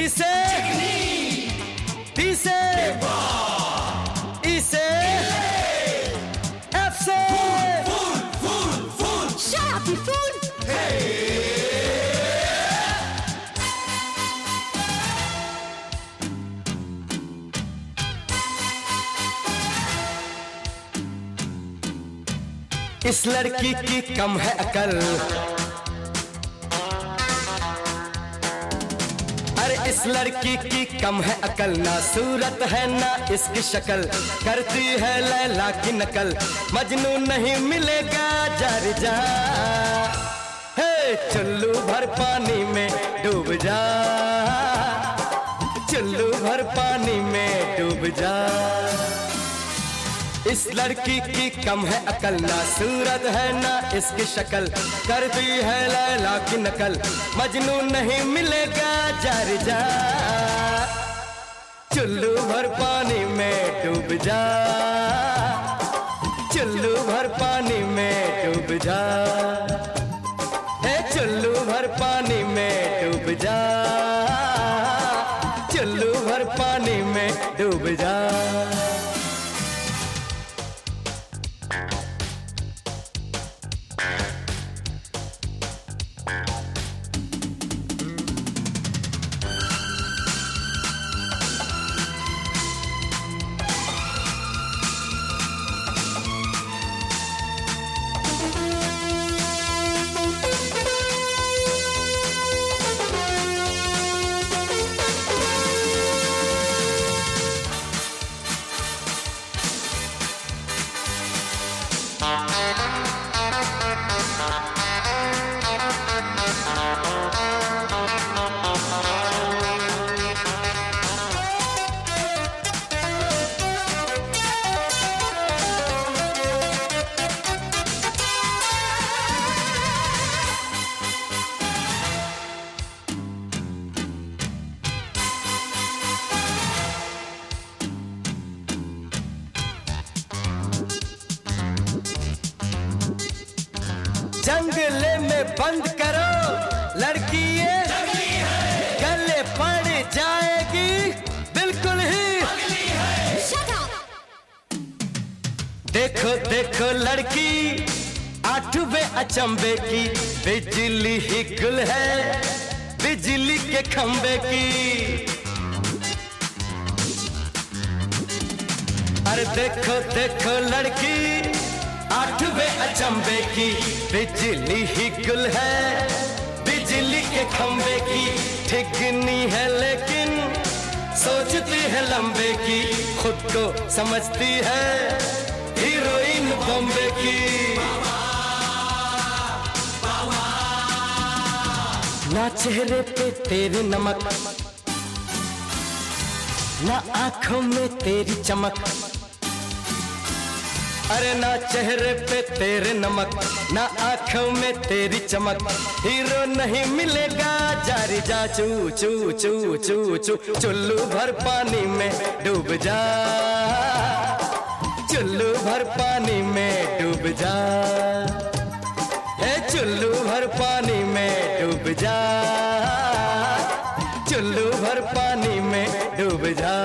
सी से डी से ई से एफ से Shut up, you fool! इस लड़की की कम है अकल, अरे इस लड़की की कम है अकल, ना सूरत है ना इसकी शक्ल, करती है लैला की नकल, मजनू नहीं मिलेगा जार जा, हे चुल्लू भर पानी में डूब जा, चुल्लू भर पानी में डूब जा। इस लड़की की कम है अकल, ना सूरत है ना इसकी शक्ल, करती है लैला की नकल, मजनू नहीं मिलेगा जार जा, चुल्लू भर पानी में डूब जा, चुल्लू भर पानी में डूब जा, हे चुल्लू भर पानी में डूब जा, चुल्लू भर पानी में डूब जा। जंगले में बंद करो लड़की ये गले पड़ जाएगी बिल्कुल ही। Shut up! देखो देखो लड़की आठवें अचंबे की, बिजली ही गुल है बिजली के खंबे की। अरे देखो देखो लड़की आठवें अचंबे की, बिजली ही गुल है बिजली के खंबे की। ठिकनी है लेकिन सोचती है लंबे की, खुद को समझती है हीरोइन बॉम्बे की। ना चेहरे पे तेरे नमक, ना आंखों में तेरी चमक, अरे ना चेहरे पे तेरे नमक, ना आंखों में तेरी चमक, हीरो नहीं मिलेगा जारी जा। चू चू चू चू चू चुल्लू भर पानी में डूब जा, चुल्लू भर पानी में डूब जा, हे चुल्लू भर पानी में डूब जा, चुल्लू भर पानी में डूब जा।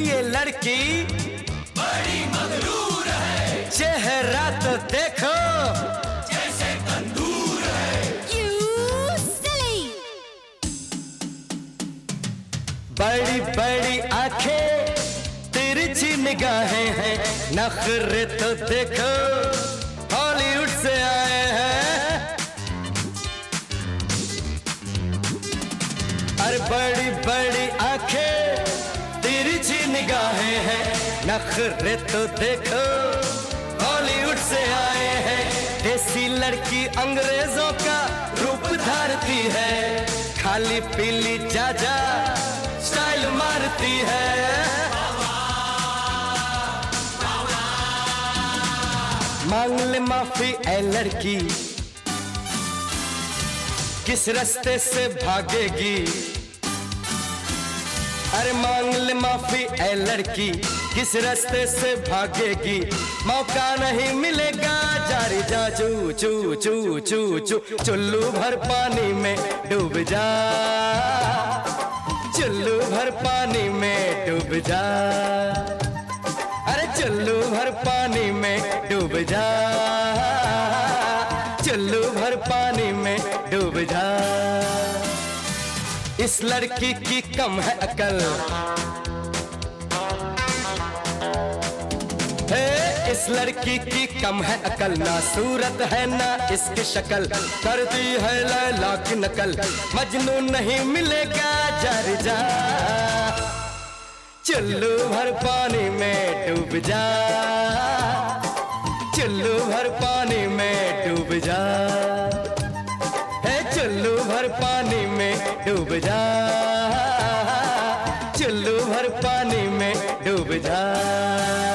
ये लड़की बड़ी मगरूर है, चेहरा तो देखो जैसे तंदूर है। You silly. बड़ी बड़ी आंखें, तिरछी निगाहें हैं, नखरे तो देखो हॉलीवुड से आए हैं। अरे बड़ी बड़ी आंखें, तिरछी निगाहें हैं, नखरे तो देखो हॉलीवुड से आए हैं। देसी लड़की अंग्रेजों का रूप धारती है, खाली पीली जाजा स्टाइल मारती है। मांग ले माफी ऐ लड़की, किस रास्ते से भागेगी? अरे मांग ले माफी ऐ लड़की, किस रास्ते से भागेगी? मौका नहीं मिलेगा, जारी जा चू चू चू चू चू, चुल्लू भर पानी में डूब जा, चुल्लू भर पानी में डूब जा। अरे चुल्लू भर पानी में डूब जा, चुल्लू भर पानी में डूब जा। इस लड़की की कम है अकल, हे इस लड़की की कम है अकल, ना सूरत है ना इसकी शक्ल, करती है लैला की नकल, मजनू नहीं मिलेगा जार जा। चुल्लू भर पानी में डूब जा, चुल्लू भर पानी में डूब जा, हे चुल्लू भर पानी में डूब जा, चुल्लू भर पानी में डूब जा।